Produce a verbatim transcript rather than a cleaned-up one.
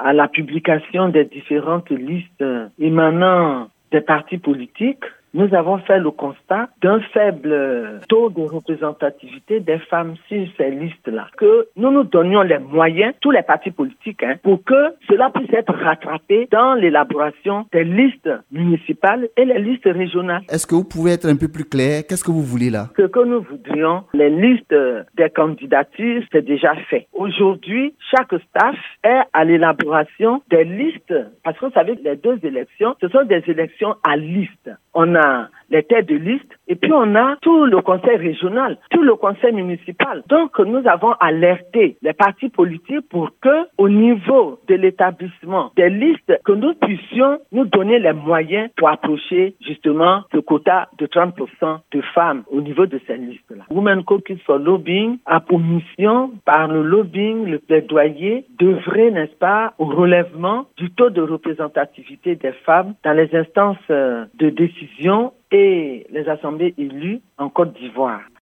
à la publication des différentes listes émanant des partis politiques, nous avons fait le constat d'un faible taux de représentativité des femmes sur ces listes-là. Que nous nous donnions les moyens, tous les partis politiques, hein, pour que cela puisse être rattrapé dans l'élaboration des listes municipales et les listes régionales. Est-ce que vous pouvez être un peu plus clair? Qu'est-ce que vous voulez là? Ce que nous voudrions, les listes des candidatures, c'est déjà fait. Aujourd'hui, chaque staff est à l'élaboration des listes, parce que vous savez, les deux élections, ce sont des élections à liste. On a les têtes de liste et puis on a tout le conseil régional, tout le conseil municipal. Donc nous avons alerté les partis politiques pour que, au niveau de l'établissement des listes, que nous puissions nous donner les moyens pour approcher justement ce quota de trente pour cent de femmes au niveau de ces listes-là. Women Caucus for Lobbying a pour mission, par le lobbying, le plaidoyer, d'œuvrer, n'est-ce pas, au relèvement du taux de représentativité des femmes dans les instances de décision et les assemblées élues en Côte d'Ivoire.